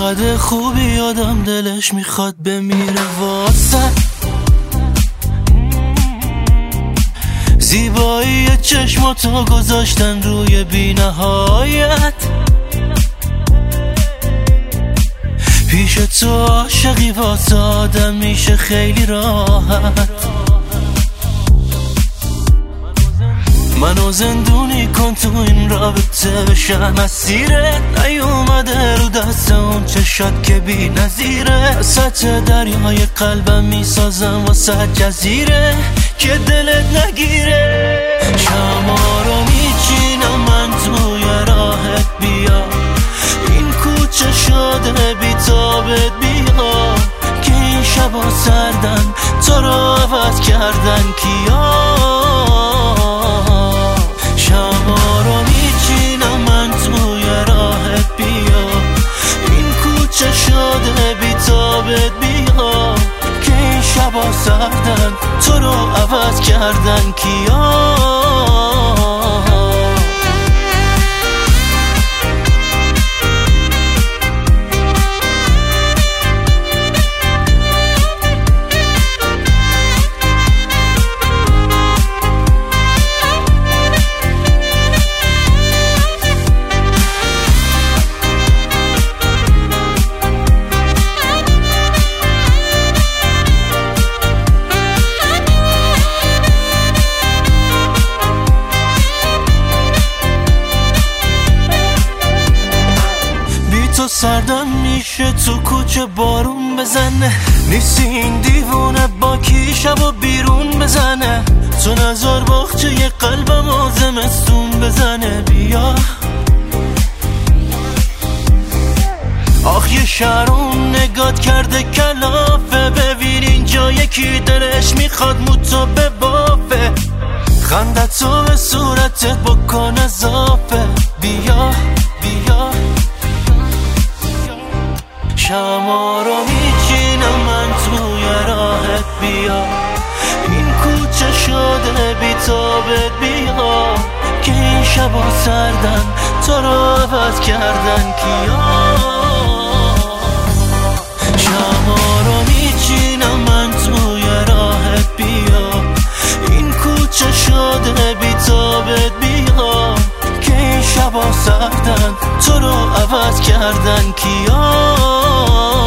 چقدر خوبی آدم دلش میخواد بمیره واسه زیبایی چشماتو گذاشتن روی بی‌نهایت. پیش تو عاشقی واسه آدم میشه خیلی راحت. منو زندونی کن تو این رابطه بشم اسیره. نیومده رو دست اون چشات که بی نظیره. سطح دریای قلبم میسازم واسه جزیره که دلت نگیره. شما رو میچینم من توی راهت بیا. این کوچه شده بی تابت بیا که این شبا سردن تو رو عوض کردن کیا. شما رو میچینم من توی راهت بیا. این کوچه شده بی تابت بیا که این شبا سردن تو رو عوض کردن کیا. سردم میشه تو کوچه بارون بزنه. نیستی این دیوونه با کی شبا بیرون بزنه. تو نظر باخچه یه قلبم زمستون بزنه. بیا آخ یه شهرون نگات کرده کلافه. ببین اینجا یکی دلش میخواد موتو به بافه. خندتو به صورتت بکن اضافه. بیا بیا شما رو میچینم من توی راهت بیا. این کوچه شده بی تابت بیا که این شبا سردن تو رو عوض کردن کیا. شما رو میچینم من توی راهت بیا. این کوچه شده بی تابت بیا که این شبا سردن تو رو عوض کردن کیا.